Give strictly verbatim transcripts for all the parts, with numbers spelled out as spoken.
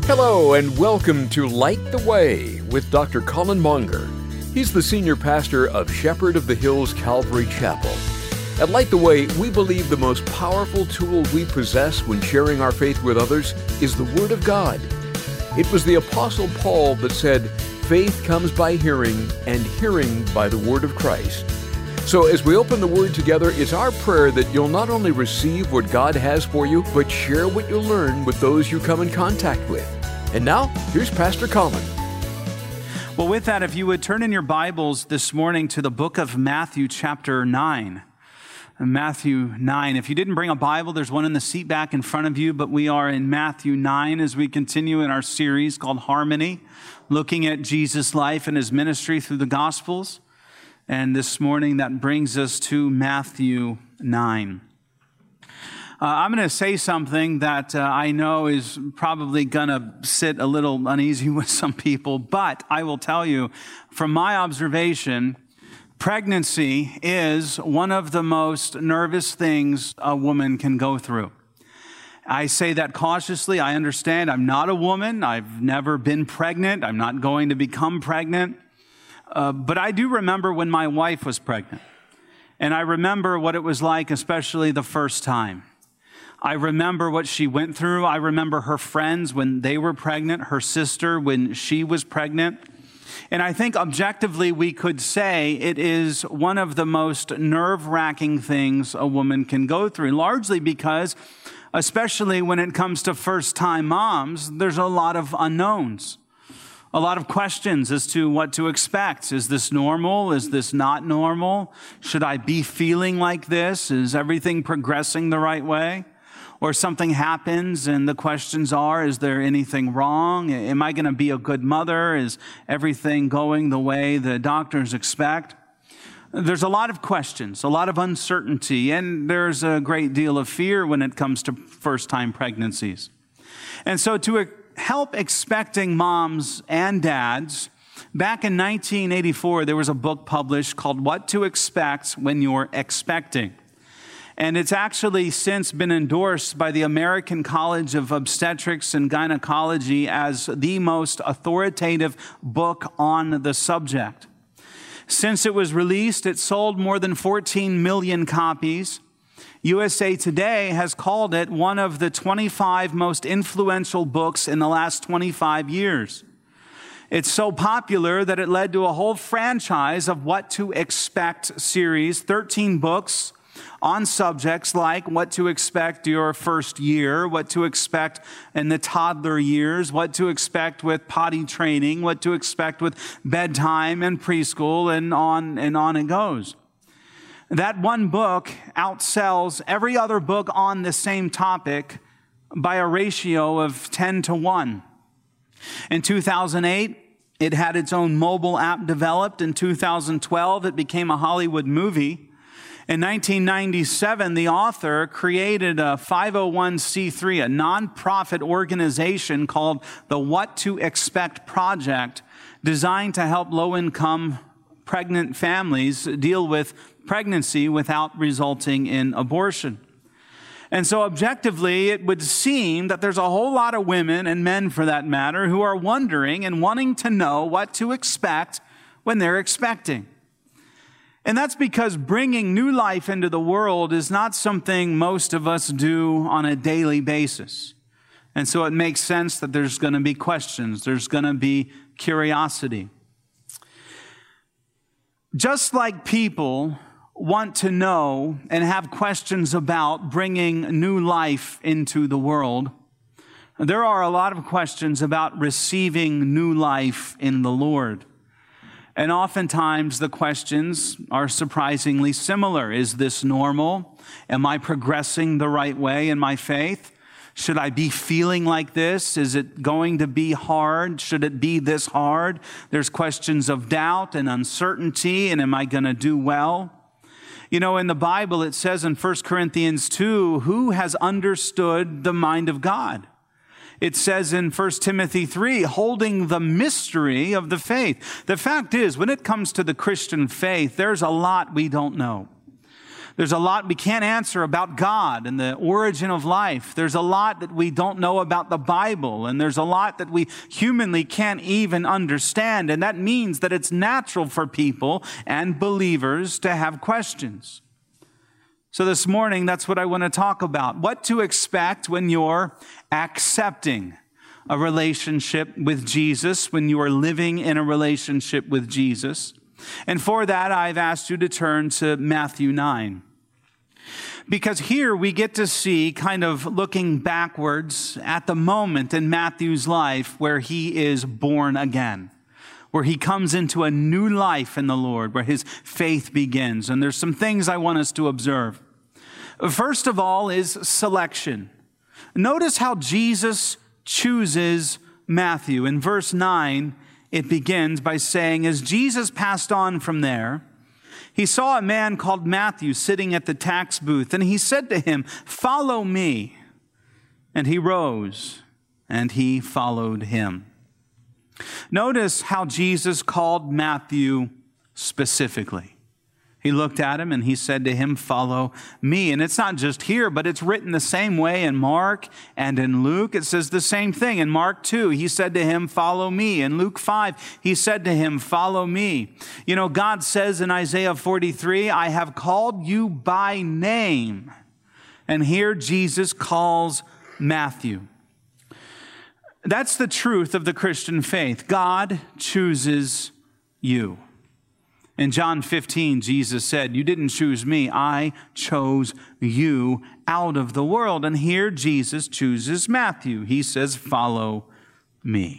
Hello and welcome to Light the Way with Doctor Colin Monger. He's the senior pastor of Shepherd of the Hills Calvary Chapel. At Light the Way, we believe the most powerful tool we possess when sharing our faith with others is the Word of God. It was the Apostle Paul that said, "Faith comes by hearing, and hearing by the Word of Christ." So as we open the Word together, it's our prayer that you'll not only receive what God has for you, but share what you learn with those you come in contact with. And now, here's Pastor Colin. Well, with that, if you would turn in your Bibles this morning to the book of Matthew chapter nine. Matthew nine. If you didn't bring a Bible, there's one in the seat back in front of you, but we are in Matthew nine as we continue in our series called Harmony, looking at Jesus' life and his ministry through the Gospels. And this morning, that brings us to Matthew nine. Uh, I'm going to say something that uh, I know is probably going to sit a little uneasy with some people, but I will tell you, from my observation, pregnancy is one of the most nervous things a woman can go through. I say that cautiously. I understand I'm not a woman. I've never been pregnant. I'm not going to become pregnant. Uh, but I do remember when my wife was pregnant. And I remember what it was like, especially the first time. I remember what she went through. I remember her friends when they were pregnant, her sister when she was pregnant. And I think objectively we could say it is one of the most nerve-wracking things a woman can go through, largely because, especially when it comes to first-time moms, there's a lot of unknowns. A lot of questions as to what to expect. Is this normal? Is this not normal? Should I be feeling like this? Is everything progressing the right way? Or something happens and the questions are, is there anything wrong? Am I going to be a good mother? Is everything going the way the doctors expect? There's a lot of questions, a lot of uncertainty, and there's a great deal of fear when it comes to first-time pregnancies. And so to help expecting moms and dads, back in nineteen eighty-four, there was a book published called What to Expect When You're Expecting. And it's actually since been endorsed by the American College of Obstetrics and Gynecology as the most authoritative book on the subject. Since it was released, it sold more than fourteen million copies. U S A Today has called it one of the twenty-five most influential books in the last twenty-five years. It's so popular that it led to a whole franchise of What to Expect series, thirteen books on subjects like what to expect your first year, what to expect in the toddler years, what to expect with potty training, what to expect with bedtime and preschool, and on and on it goes. That one book outsells every other book on the same topic by a ratio of ten to one. In two thousand eight, it had its own mobile app developed. In two thousand twelve, it became a Hollywood movie. In nineteen ninety-seven, the author created a five oh one c three, a nonprofit organization called the What to Expect Project, designed to help low-income pregnant families deal with pregnancy without resulting in abortion. And so objectively, it would seem that there's a whole lot of women, and men for that matter, who are wondering and wanting to know what to expect when they're expecting. And that's because bringing new life into the world is not something most of us do on a daily basis. And so it makes sense that there's going to be questions. There's going to be curiosity. Just like people want to know and have questions about bringing new life into the world, there are a lot of questions about receiving new life in the Lord. And oftentimes the questions are surprisingly similar. Is this normal? Am I progressing the right way in my faith? Should I be feeling like this? Is it going to be hard? Should it be this hard? There's questions of doubt and uncertainty, and am I going to do well? You know, in the Bible it says in First Corinthians two, who has understood the mind of God? It says in First Timothy three, holding the mystery of the faith. The fact is, when it comes to the Christian faith, there's a lot we don't know. There's a lot we can't answer about God and the origin of life. There's a lot that we don't know about the Bible, and there's a lot that we humanly can't even understand, and that means that it's natural for people and believers to have questions. So this morning, that's what I want to talk about. What to expect when you're accepting a relationship with Jesus, when you are living in a relationship with Jesus. And for that, I've asked you to turn to Matthew nine. Because here we get to see, kind of looking backwards at the moment in Matthew's life where he is born again, where he comes into a new life in the Lord, where his faith begins. And there's some things I want us to observe. First of all is selection. Notice how Jesus chooses Matthew. In verse nine, it begins by saying, as Jesus passed on from there, he saw a man called Matthew sitting at the tax booth, and he said to him, "Follow me." And he rose, and he followed him. Notice how Jesus called Matthew specifically. He looked at him and he said to him, "Follow me." And it's not just here, but it's written the same way in Mark and in Luke. It says the same thing. In Mark two, he said to him, "Follow me." In Luke five, he said to him, "Follow me." You know, God says in Isaiah forty-three, "I have called you by name." And here Jesus calls Matthew. That's the truth of the Christian faith. God chooses you. In John fifteen, Jesus said, "You didn't choose me, I chose you out of the world." And here Jesus chooses Matthew. He says, "Follow me."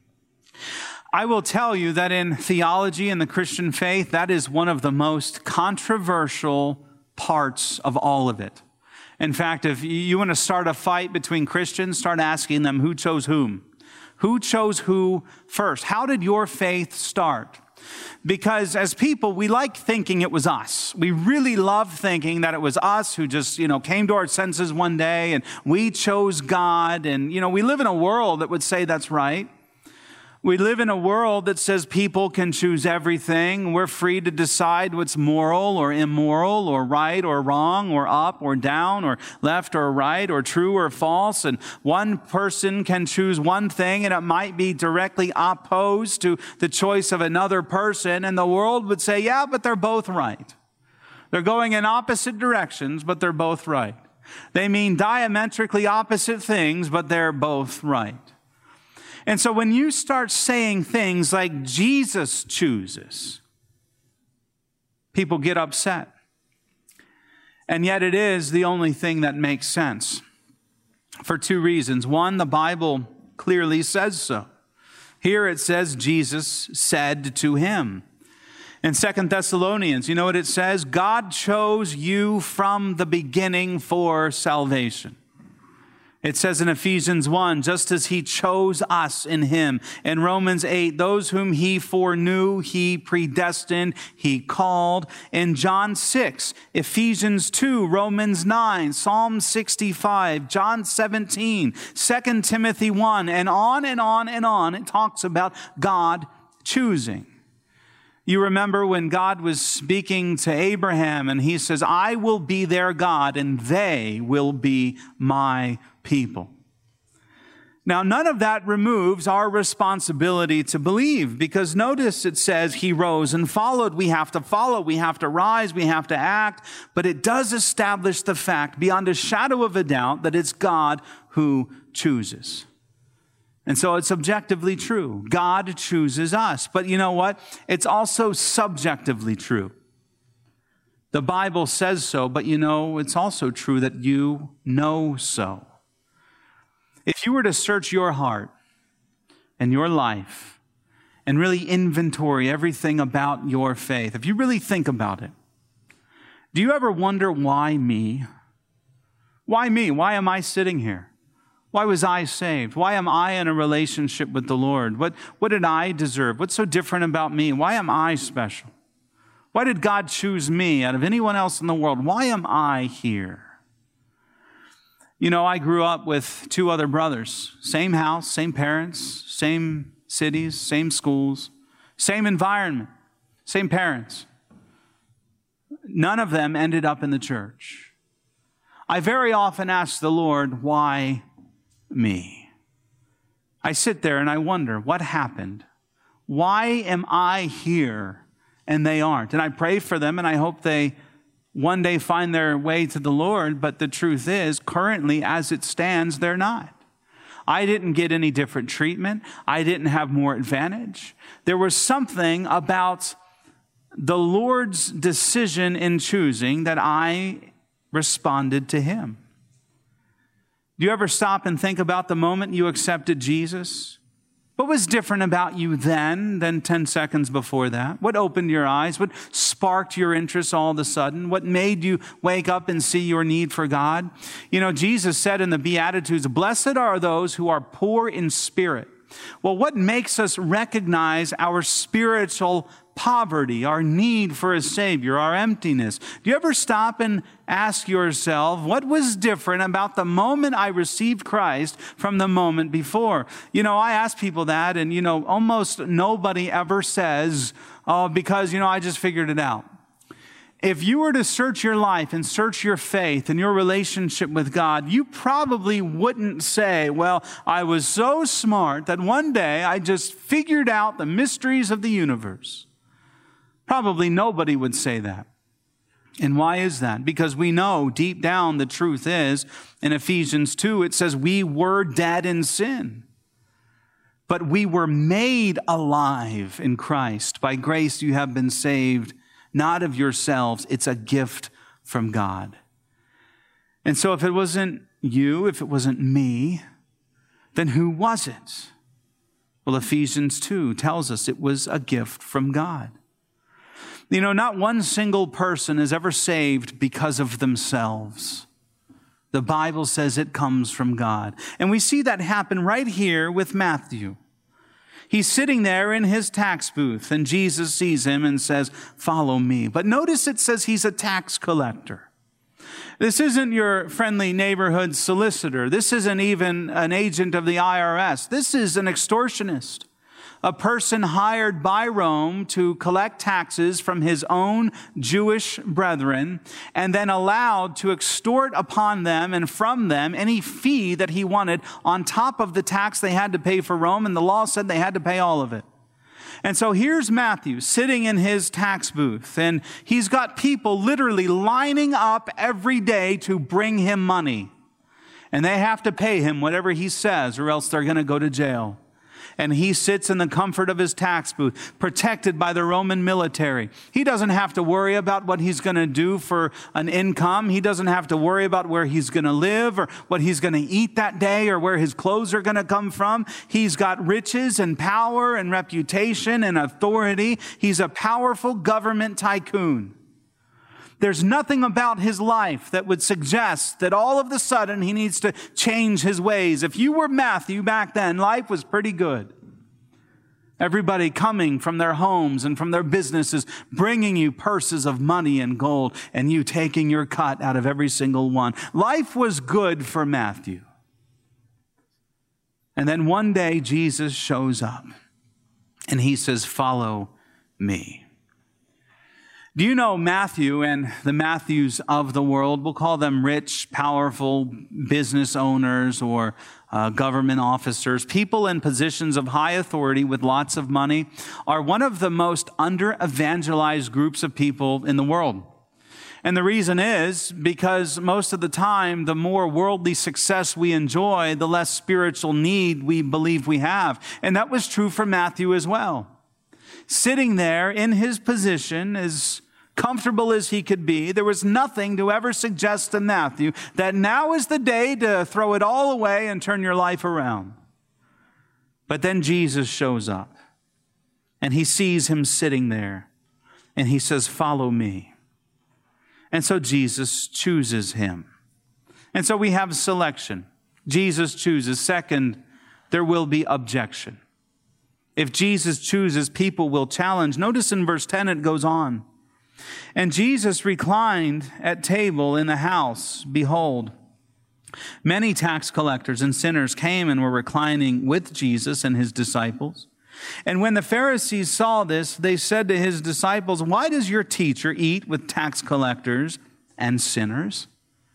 I will tell you that in theology and the Christian faith, that is one of the most controversial parts of all of it. In fact, if you want to start a fight between Christians, start asking them who chose whom. Who chose who first? How did your faith start? Because as people, we like thinking it was us. We really love thinking that it was us who just, you know, came to our senses one day and we chose God. And, you know, we live in a world that would say that's right. We live in a world that says people can choose everything. We're free to decide what's moral or immoral or right or wrong or up or down or left or right or true or false. And one person can choose one thing and it might be directly opposed to the choice of another person. And the world would say, yeah, but they're both right. They're going in opposite directions, but they're both right. They mean diametrically opposite things, but they're both right. And so when you start saying things like Jesus chooses, people get upset. And yet it is the only thing that makes sense for two reasons. One, the Bible clearly says so. Here it says Jesus said to him. In Second Thessalonians, you know what it says? God chose you from the beginning for salvation. It says in Ephesians one, just as he chose us in him. In Romans eight, those whom he foreknew, he predestined, he called. In John six, Ephesians two, Romans nine, Psalm sixty-five, John seventeen, Second Timothy one, and on and on and on, it talks about God choosing. You remember when God was speaking to Abraham and he says, I will be their God and they will be my people. Now, none of that removes our responsibility to believe, because notice it says he rose and followed. We have to follow, we have to rise, we have to act, but it does establish the fact beyond a shadow of a doubt that it's God who chooses. And so it's objectively true. God chooses us. But you know what? It's also subjectively true. The Bible says so, but you know, it's also true that you know so. If you were to search your heart and your life and really inventory everything about your faith, if you really think about it, do you ever wonder, why me? Why me? Why am I sitting here? Why was I saved? Why am I in a relationship with the Lord? What, what did I deserve? What's so different about me? Why am I special? Why did God choose me out of anyone else in the world? Why am I here? You know, I grew up with two other brothers. Same house, same parents, same cities, same schools, same environment, same parents. none of them ended up in the church. I very often ask the Lord, why me? I sit there and I wonder, what happened? Why am I here and they aren't? And I pray for them and I hope they one day find their way to the Lord. But the truth is, currently as it stands, they're not. I didn't get any different treatment. I didn't have more advantage. There was something about the Lord's decision in choosing that I responded to him. Do you ever stop and think about the moment you accepted Jesus? What was different about you then than ten seconds before that? What opened your eyes? What sparked your interest all of a sudden? What made you wake up and see your need for God? You know, Jesus said in the Beatitudes, blessed are those who are poor in spirit. Well, what makes us recognize our spiritual poverty, our need for a Savior, our emptiness? Do you ever stop and ask yourself, what was different about the moment I received Christ from the moment before? You know, I ask people that, and, you know, almost nobody ever says, oh, because, you know, I just figured it out. If you were to search your life and search your faith and your relationship with God, you probably wouldn't say, well, I was so smart that one day I just figured out the mysteries of the universe. Probably nobody would say that. And why is that? Because we know deep down the truth is, in Ephesians two, it says we were dead in sin, but we were made alive in Christ. By grace you have been saved, not of yourselves. It's a gift from God. And so if it wasn't you, if it wasn't me, then who was it? Well, Ephesians two tells us it was a gift from God. You know, not one single person is ever saved because of themselves. The Bible says it comes from God. And we see that happen right here with Matthew. He's sitting there in his tax booth, and Jesus sees him and says, follow me. But notice it says he's a tax collector. This isn't your friendly neighborhood solicitor. This isn't even an agent of the I R S. This is an extortionist. A person hired by Rome to collect taxes from his own Jewish brethren and then allowed to extort upon them and from them any fee that he wanted on top of the tax they had to pay for Rome, and the law said they had to pay all of it. And so here's Matthew sitting in his tax booth, and he's got people literally lining up every day to bring him money. And they have to pay him whatever he says, or else they're going to go to jail. And he sits in the comfort of his tax booth, protected by the Roman military. He doesn't have to worry about what he's going to do for an income. He doesn't have to worry about where he's going to live or what he's going to eat that day or where his clothes are going to come from. He's got riches and power and reputation and authority. He's a powerful government tycoon. There's nothing about his life that would suggest that all of a sudden he needs to change his ways. If you were Matthew back then, life was pretty good. Everybody coming from their homes and from their businesses, bringing you purses of money and gold, and you taking your cut out of every single one. Life was good for Matthew. And then one day Jesus shows up and he says, follow me. Do you know Matthew and the Matthews of the world? We'll call them rich, powerful business owners or uh, government officers. People in positions of high authority with lots of money are one of the most under-evangelized groups of people in the world. And the reason is because most of the time, the more worldly success we enjoy, the less spiritual need we believe we have. And that was true for Matthew as well. Sitting there in his position as comfortable as he could be, there was nothing to ever suggest to Matthew that now is the day to throw it all away and turn your life around. But then Jesus shows up and he sees him sitting there and he says, follow me. And so Jesus chooses him. And so we have selection. Jesus chooses. Second, there will be objection. If Jesus chooses, people will challenge. Notice in verse ten, it goes on. And Jesus reclined at table in the house. Behold, many tax collectors and sinners came and were reclining with Jesus and his disciples. And when the Pharisees saw this, they said to his disciples, "Why does your teacher eat with tax collectors and sinners?"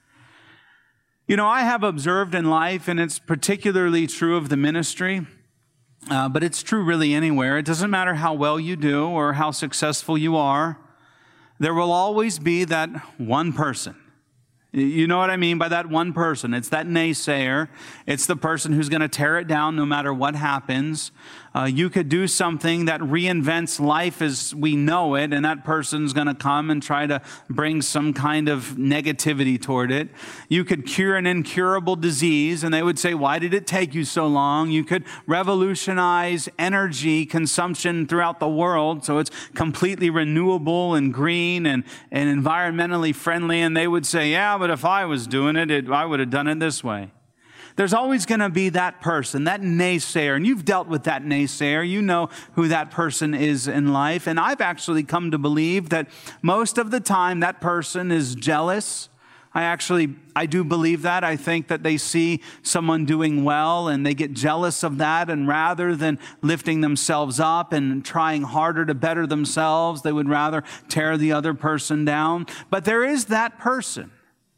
You know, I have observed in life, and it's particularly true of the ministry, uh, but it's true really anywhere. It doesn't matter how well you do or how successful you are. There will always be that one person. You know what I mean by that one person? It's that naysayer. It's the person who's going to tear it down no matter what happens. Uh, you could do something that reinvents life as we know it, and that person's going to come and try to bring some kind of negativity toward it. You could cure an incurable disease, and they would say, "Why did it take you so long?" You could revolutionize energy consumption throughout the world so it's completely renewable and green and, and environmentally friendly, and they would say, "Yeah, but if I was doing it, it I would have done it this way." There's always going to be that person, that naysayer, and you've dealt with that naysayer. You know who that person is in life, and I've actually come to believe that most of the time that person is jealous. I actually, I do believe that. I think that they see someone doing well and they get jealous of that, and rather than lifting themselves up and trying harder to better themselves, they would rather tear the other person down. But there is that person.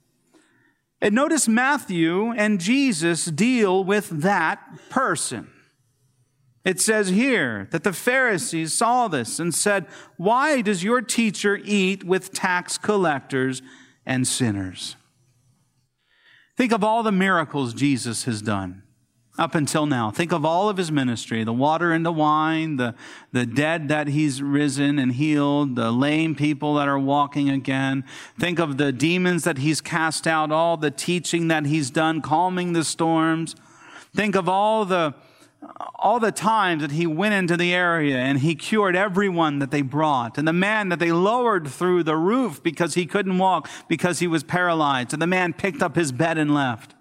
And notice Matthew and Jesus deal with that person. It says here that the Pharisees saw this and said, "Why does your teacher eat with tax collectors and sinners?" Think of all the miracles Jesus has done up until now. Think of all of his ministry, the water into wine, the, the dead that he's risen and healed, the lame people that are walking again. Think of the demons that he's cast out, all the teaching that he's done, calming the storms. Think of all the all the times that he went into the area and he cured everyone that they brought, and the man that they lowered through the roof because he couldn't walk because he was paralyzed, and the man picked up his bed and left.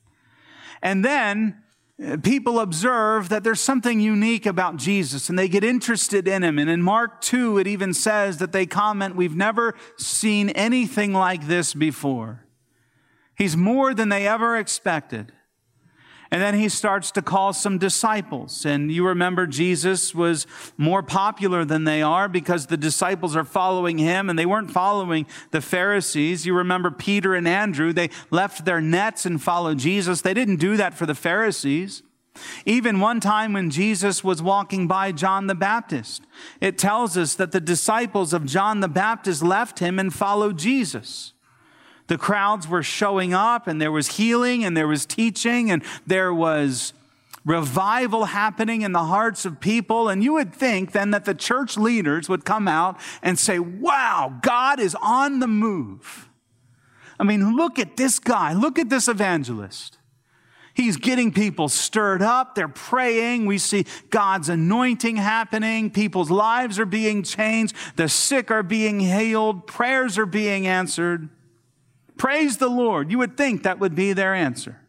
And then people observe that there's something unique about Jesus, and they get interested in him. And in Mark two, it even says that they comment, "We've never seen anything like this before." He's more than they ever expected. And then he starts to call some disciples. And you remember Jesus was more popular than they are because the disciples are following him and they weren't following the Pharisees. You remember Peter and Andrew, they left their nets and followed Jesus. They didn't do that for the Pharisees. Even one time when Jesus was walking by John the Baptist, it tells us that the disciples of John the Baptist left him and followed Jesus. The crowds were showing up, and there was healing, and there was teaching, and there was revival happening in the hearts of people. And you would think then that the church leaders would come out and say, "Wow, God is on the move. I mean, look at this guy. Look at this evangelist. He's getting people stirred up. They're praying. We see God's anointing happening. People's lives are being changed. The sick are being healed. Prayers are being answered. Praise the Lord." You would think that would be their answer.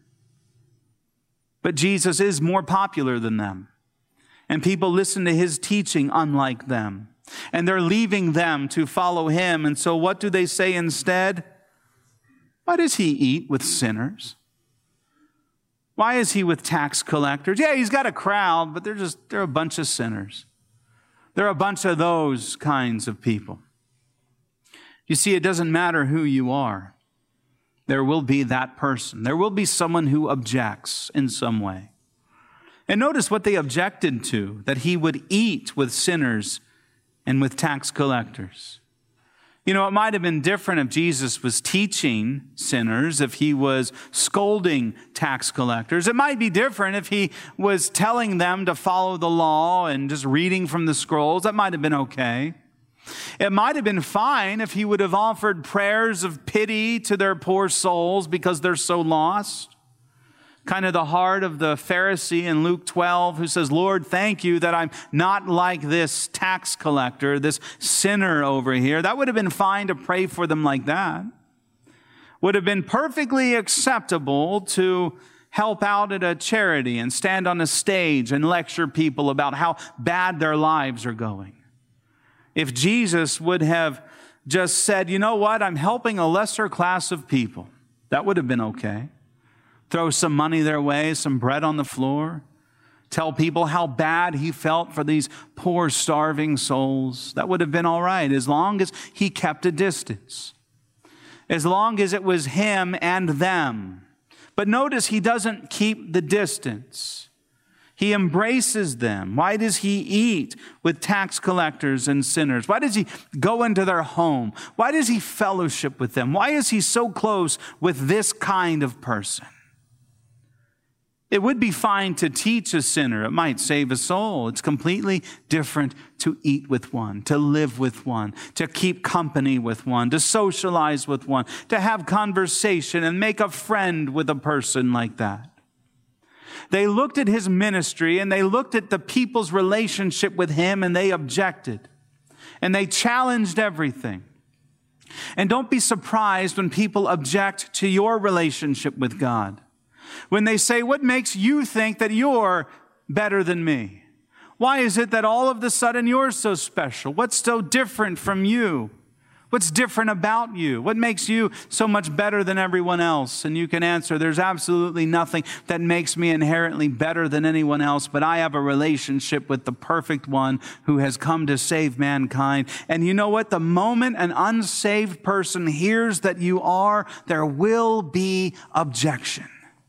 But Jesus is more popular than them. And people listen to his teaching unlike them. And they're leaving them to follow him. And so what do they say instead? "Why does he eat with sinners? Why is he with tax collectors?" Yeah, he's got a crowd, but they're just, they're a bunch of sinners. They're a bunch of those kinds of people. You see, it doesn't matter who you are. There will be that person. There will be someone who objects in some way. And notice what they objected to, that he would eat with sinners and with tax collectors. You know, it might have been different if Jesus was teaching sinners, if he was scolding tax collectors. It might be different if he was telling them to follow the law and just reading from the scrolls. That might have been okay. It might have been fine if he would have offered prayers of pity to their poor souls because they're so lost. Kind of the heart of the Pharisee in Luke twelve who says, "Lord, thank you that I'm not like this tax collector, this sinner over here." That would have been fine to pray for them like that. Would have been perfectly acceptable to help out at a charity and stand on a stage and lecture people about how bad their lives are going. If Jesus would have just said, "You know what, I'm helping a lesser class of people," that would have been okay. Throw some money their way, some bread on the floor. tell people how bad he felt for these poor, starving souls. That would have been all right, as long as he kept a distance, as long as it was him and them. But notice he doesn't keep the distance. He embraces them. Why does he eat with tax collectors and sinners? Why does he go into their home? Why does he fellowship with them? Why is he so close with this kind of person? It would be fine to teach a sinner. It might save a soul. It's completely different to eat with one, to live with one, to keep company with one, to socialize with one, to have conversation and make a friend with a person like that. They looked at his ministry and they looked at the people's relationship with him and they objected. And they challenged everything. And don't be surprised when people object to your relationship with God. When they say, what makes you think that you're better than me? Why is it that all of a sudden you're so special? What's so different from you? What's different about you? What makes you so much better than everyone else? And you can answer, there's absolutely nothing that makes me inherently better than anyone else, but I have a relationship with the perfect one who has come to save mankind. And you know what? The moment an unsaved person hears that you are, there will be objection.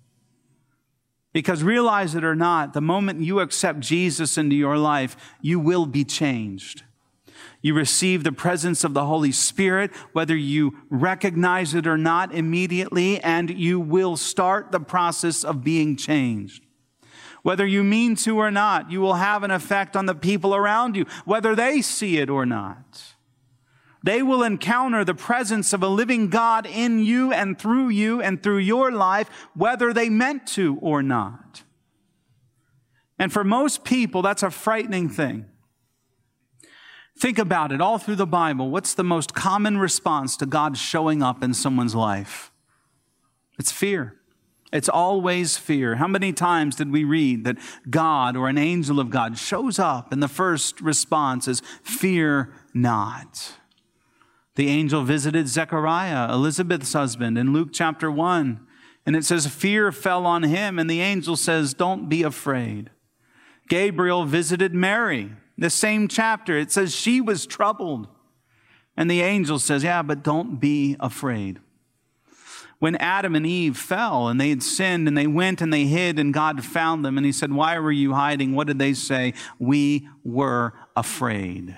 Because realize it or not, the moment you accept Jesus into your life, you will be changed. You receive the presence of the Holy Spirit, whether you recognize it or not immediately, and you will start the process of being changed. Whether you mean to or not, you will have an effect on the people around you, whether they see it or not. They will encounter the presence of a living God in you and through you and through your life, whether they meant to or not. And for most people, that's a frightening thing. Think about it all through the Bible. What's the most common response to God showing up in someone's life? It's fear. It's always fear. How many times did we read that God or an angel of God shows up and the first response is, fear not? The angel visited Zechariah, Elizabeth's husband, in Luke chapter one. And it says, fear fell on him. And the angel says, don't be afraid. Gabriel visited Mary. The same chapter, it says she was troubled. And the angel says, yeah, but don't be afraid. When Adam and Eve fell and they had sinned and they went and they hid and God found them and he said, why were you hiding? What did they say? We were afraid.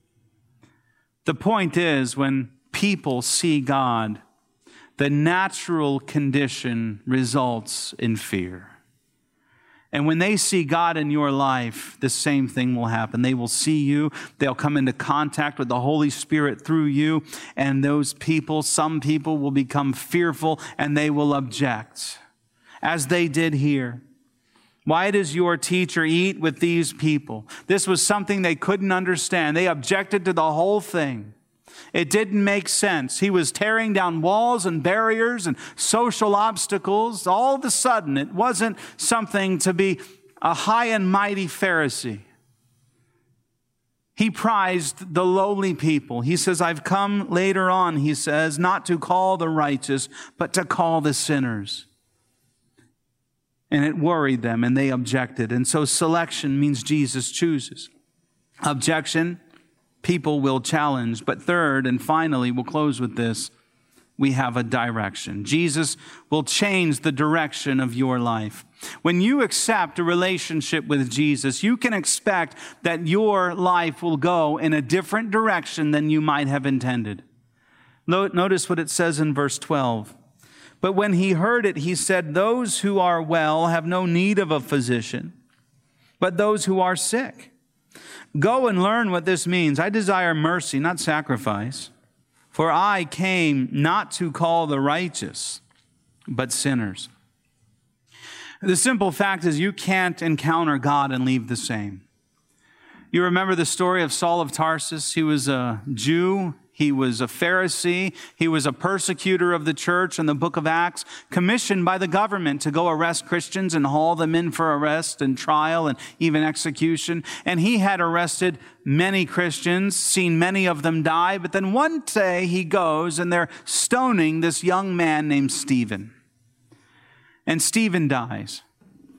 The point is, when people see God, the natural condition results in fear. And when they see God in your life, the same thing will happen. They will see you. They'll come into contact with the Holy Spirit through you. And those people, some people will become fearful and they will object, as they did here. Why does your teacher eat with these people? This was something they couldn't understand. They objected to the whole thing. It didn't make sense. He was tearing down walls and barriers and social obstacles. All of a sudden, it wasn't something to be a high and mighty Pharisee. He prized the lowly people. He says, I've come later on, he says, not to call the righteous, but to call the sinners. And it worried them, and they objected. And so selection means Jesus chooses. Objection, people will challenge. But third, and finally, we'll close with this, we have a direction. Jesus will change the direction of your life. When you accept a relationship with Jesus, you can expect that your life will go in a different direction than you might have intended. Notice what it says in verse twelve. But when he heard it, he said, those who are well have no need of a physician, but those who are sick. Go and learn what this means. I desire mercy, not sacrifice. For I came not to call the righteous, but sinners. The simple fact is you can't encounter God and leave the same. You remember the story of Saul of Tarsus? He was a Jew. He was a Pharisee. He was a persecutor of the church in the book of Acts, commissioned by the government to go arrest Christians and haul them in for arrest and trial and even execution. And he had arrested many Christians, seen many of them die. But then one day he goes and they're stoning this young man named Stephen. And Stephen dies.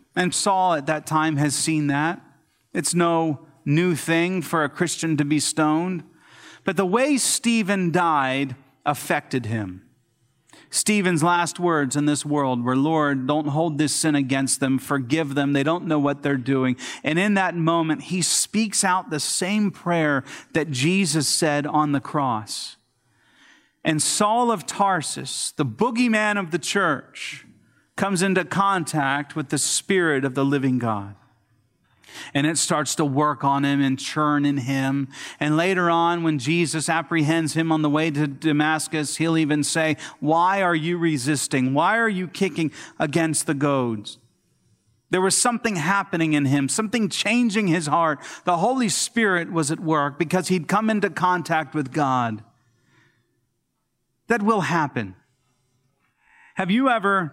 And Saul at that time has seen that. It's no new thing for a Christian to be stoned. But the way Stephen died affected him. Stephen's last words in this world were, Lord, don't hold this sin against them. Forgive them. They don't know what they're doing. And in that moment, he speaks out the same prayer that Jesus said on the cross. And Saul of Tarsus, the boogeyman of the church, comes into contact with the Spirit of the living God. And it starts to work on him and churn in him. And later on, when Jesus apprehends him on the way to Damascus, he'll even say, why are you resisting? Why are you kicking against the goads? There was something happening in him, something changing his heart. The Holy Spirit was at work because he'd come into contact with God. That will happen. Have you ever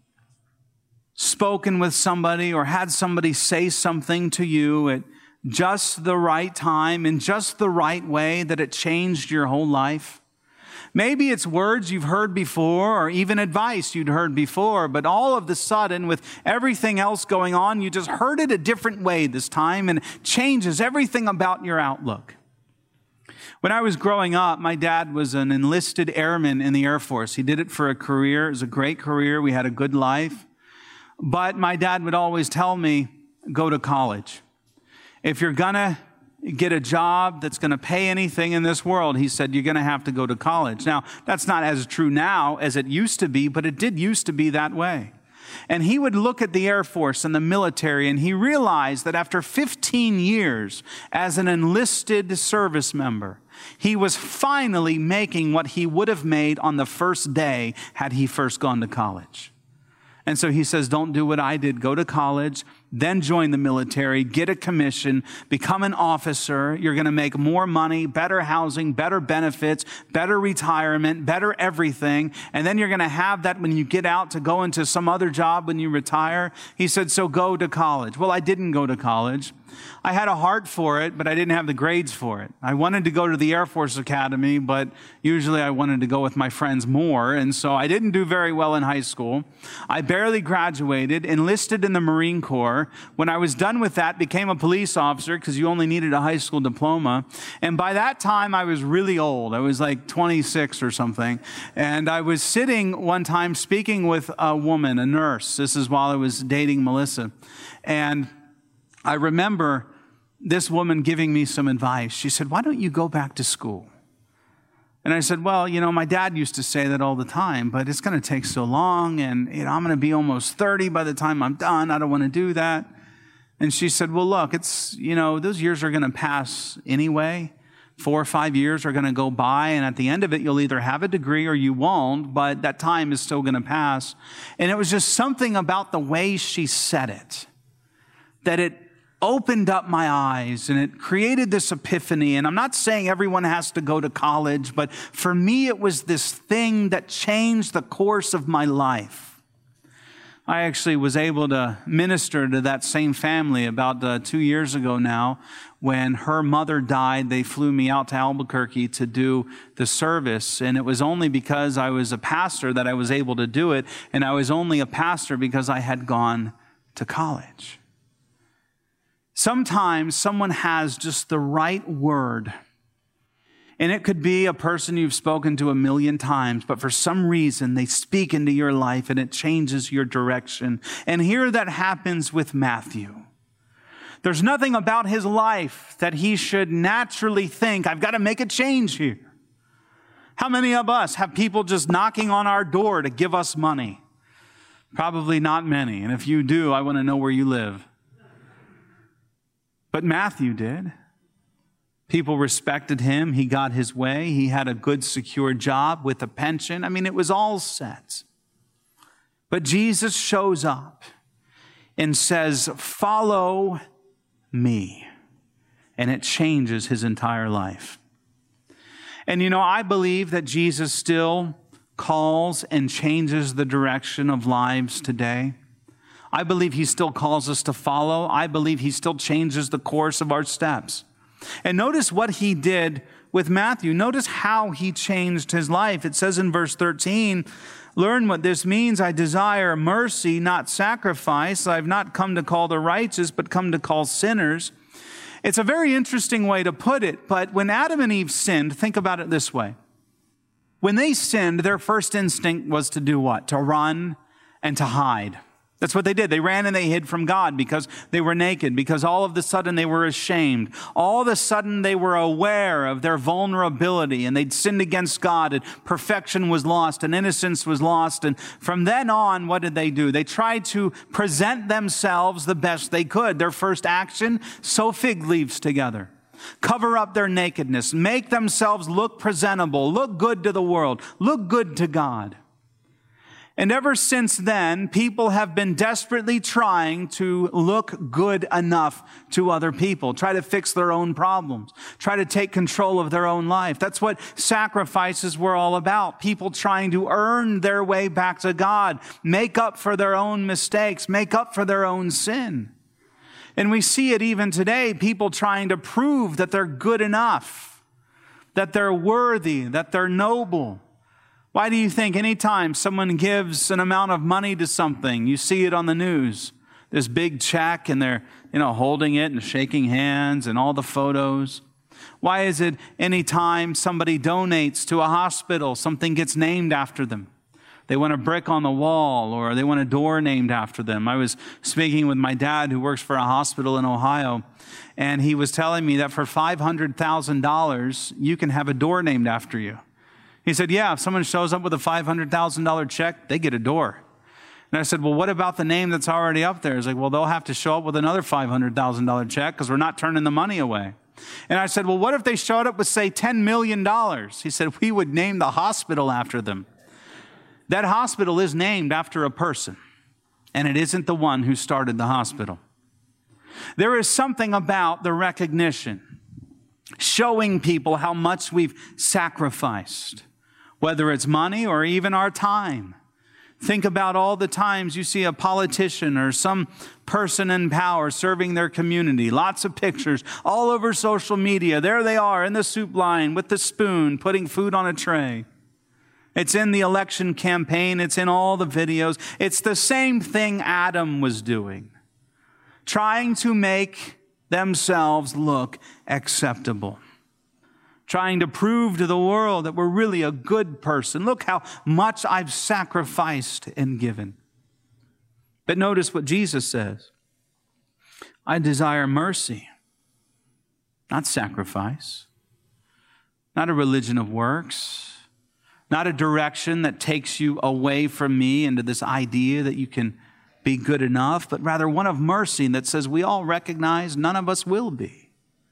spoken with somebody or had somebody say something to you at just the right time, in just the right way, that it changed your whole life? Maybe it's words you've heard before or even advice you'd heard before, but all of the sudden, with everything else going on, you just heard it a different way this time, and it changes everything about your outlook. When I was growing up, my dad was an enlisted airman in the Air Force. He did it for a career. It was a great career. We had a good life. But my dad would always tell me, go to college. If you're going to get a job that's going to pay anything in this world, he said, you're going to have to go to college. Now, that's not as true now as it used to be, but it did used to be that way. And he would look at the Air Force and the military, and he realized that after fifteen years as an enlisted service member, he was finally making what he would have made on the first day had he first gone to college. And so he says, don't do what I did. Go to college, then join the military, get a commission, become an officer. You're going to make more money, better housing, better benefits, better retirement, better everything. And then you're going to have that when you get out to go into some other job when you retire. He said, so go to college. Well, I didn't go to college. I had a heart for it, but I didn't have the grades for it. I wanted to go to the Air Force Academy, but usually I wanted to go with my friends more, and so I didn't do very well in high school. I barely graduated, enlisted in the Marine Corps. When I was done with that, became a police officer because you only needed a high school diploma. And by that time, I was really old. I was like twenty-six or something. And I was sitting one time speaking with a woman, a nurse. This is while I was dating Melissa. And I remember this woman giving me some advice. She said, why don't you go back to school? And I said, well, you know, my dad used to say that all the time, but it's going to take so long, and you know, I'm going to be almost thirty by the time I'm done. I don't want to do that. And she said, well, look, it's, you know, those years are going to pass anyway. Four or five years are going to go by, and at the end of it, you'll either have a degree or you won't, but that time is still going to pass. And it was just something about the way she said it, that it opened up my eyes, and it created this epiphany. And I'm not saying everyone has to go to college, but for me, it was this thing that changed the course of my life. I actually was able to minister to that same family about uh, two years ago now. When her mother died, they flew me out to Albuquerque to do the service. And it was only because I was a pastor that I was able to do it. And I was only a pastor because I had gone to college. Sometimes someone has just the right word. And it could be a person you've spoken to a million times, but for some reason they speak into your life and it changes your direction. And here that happens with Matthew. There's nothing about his life that he should naturally think, I've got to make a change here. How many of us have people just knocking on our door to give us money? Probably not many. And if you do, I want to know where you live. But Matthew did. People respected him. He got his way. He had a good, secure job with a pension. I mean, it was all set. But Jesus shows up and says, follow me. And it changes his entire life. And you know, I believe that Jesus still calls and changes the direction of lives today. I believe he still calls us to follow. I believe he still changes the course of our steps. And notice what he did with Matthew. Notice how he changed his life. It says in verse thirteen, learn what this means. I desire mercy, not sacrifice. I've not come to call the righteous, but come to call sinners. It's a very interesting way to put it, but when Adam and Eve sinned, think about it this way. When they sinned, their first instinct was to do what? To run and to hide. That's what they did. They ran and they hid from God because they were naked, because all of a sudden they were ashamed. All of a sudden they were aware of their vulnerability and they'd sinned against God and perfection was lost and innocence was lost. And from then on, what did they do? They tried to present themselves the best they could. Their first action, sew fig leaves together. Cover up their nakedness. Make themselves look presentable. Look good to the world. Look good to God. And ever since then, people have been desperately trying to look good enough to other people, try to fix their own problems, try to take control of their own life. That's what sacrifices were all about. People trying to earn their way back to God, make up for their own mistakes, make up for their own sin. And we see it even today, people trying to prove that they're good enough, that they're worthy, that they're noble. Why do you think anytime someone gives an amount of money to something, you see it on the news, this big check and they're, you know, holding it and shaking hands and all the photos? Why is it anytime somebody donates to a hospital, something gets named after them? They want a brick on the wall or they want a door named after them. I was speaking with my dad who works for a hospital in Ohio, and he was telling me that for five hundred thousand dollars, you can have a door named after you. He said, yeah, if someone shows up with a five hundred thousand dollars check, they get a door. And I said, well, what about the name that's already up there? He's like, well, they'll have to show up with another five hundred thousand dollars check because we're not turning the money away. And I said, well, what if they showed up with, say, ten million dollars? He said, we would name the hospital after them. That hospital is named after a person, and it isn't the one who started the hospital. There is something about the recognition, showing people how much we've sacrificed, whether it's money or even our time. Think about all the times you see a politician or some person in power serving their community. Lots of pictures all over social media. There they are in the soup line with the spoon, putting food on a tray. It's in the election campaign. It's in all the videos. It's the same thing Adam was doing, trying to make themselves look acceptable, trying to prove to the world that we're really a good person. Look how much I've sacrificed and given. But notice what Jesus says. I desire mercy, not sacrifice, not a religion of works, not a direction that takes you away from me into this idea that you can be good enough, but rather one of mercy that says we all recognize none of us will be.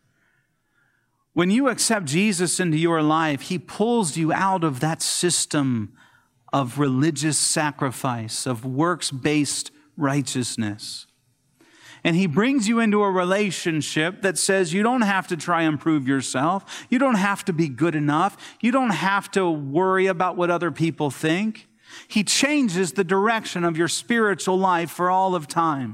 When you accept Jesus into your life, he pulls you out of that system of religious sacrifice, of works-based righteousness. And he brings you into a relationship that says you don't have to try and prove yourself. You don't have to be good enough. You don't have to worry about what other people think. He changes the direction of your spiritual life for all of time.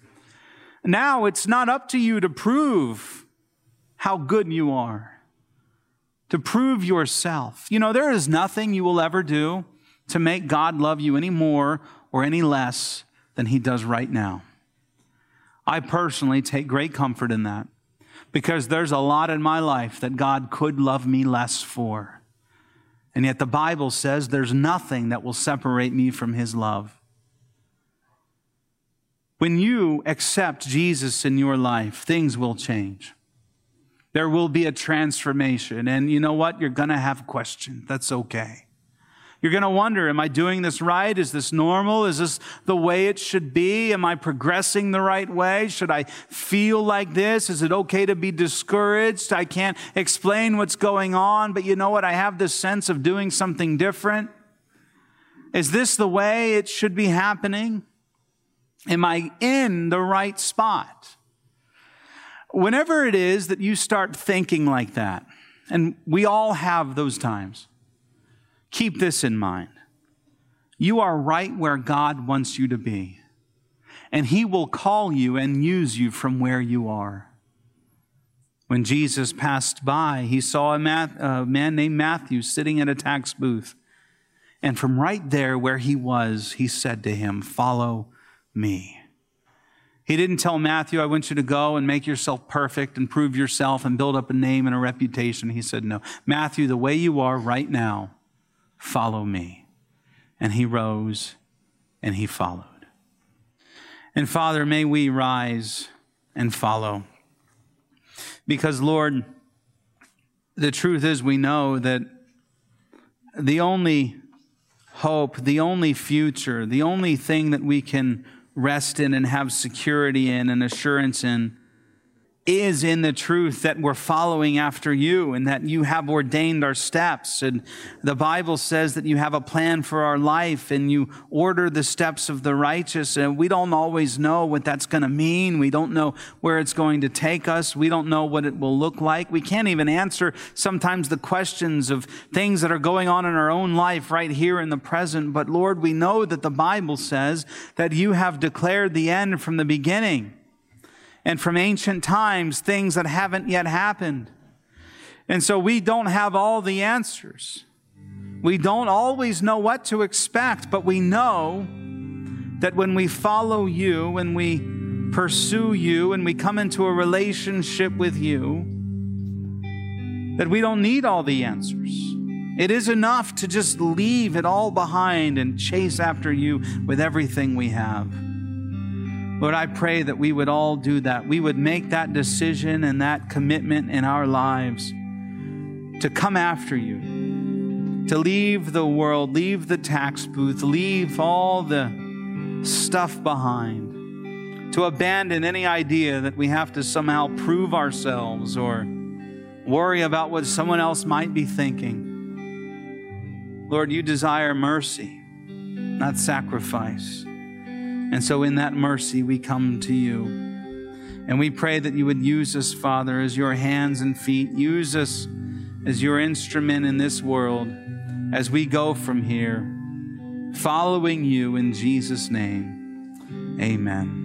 Now it's not up to you to prove how good you are, to prove yourself. You know, there is nothing you will ever do to make God love you any more or any less than he does right now. I personally take great comfort in that because there's a lot in my life that God could love me less for. And yet the Bible says there's nothing that will separate me from his love. When you accept Jesus in your life, things will change. There will be a transformation. And you know what? You're going to have questions. That's okay. You're going to wonder, am I doing this right? Is this normal? Is this the way it should be? Am I progressing the right way? Should I feel like this? Is it okay to be discouraged? I can't explain what's going on, but you know what? I have this sense of doing something different. Is this the way it should be happening? Am I in the right spot? Whenever it is that you start thinking like that, and we all have those times, keep this in mind. You are right where God wants you to be, and he will call you and use you from where you are. When Jesus passed by, he saw a man named Matthew sitting at a tax booth. And from right there where he was, he said to him, "Follow me." He didn't tell Matthew, "I want you to go and make yourself perfect and prove yourself and build up a name and a reputation." He said, "No, Matthew, the way you are right now, follow me." And he rose and he followed. And Father, may we rise and follow. Because, Lord, the truth is we know that the only hope, the only future, the only thing that we can rest in and have security in and assurance in is in the truth that we're following after you and that you have ordained our steps. And the Bible says that you have a plan for our life and you order the steps of the righteous. And we don't always know what that's going to mean. We don't know where it's going to take us. We don't know what it will look like. We can't even answer sometimes the questions of things that are going on in our own life right here in the present. But Lord, we know that the Bible says that you have declared the end from the beginning. And from ancient times, things that haven't yet happened. And so we don't have all the answers. We don't always know what to expect, but we know that when we follow you, when we pursue you, and we come into a relationship with you, that we don't need all the answers. It is enough to just leave it all behind and chase after you with everything we have. Lord, I pray that we would all do that. We would make that decision and that commitment in our lives to come after you, to leave the world, leave the tax booth, leave all the stuff behind, to abandon any idea that we have to somehow prove ourselves or worry about what someone else might be thinking. Lord, you desire mercy, not sacrifice. And so in that mercy, we come to you. And we pray that you would use us, Father, as your hands and feet. Use us as your instrument in this world as we go from here, following you in Jesus' name. Amen.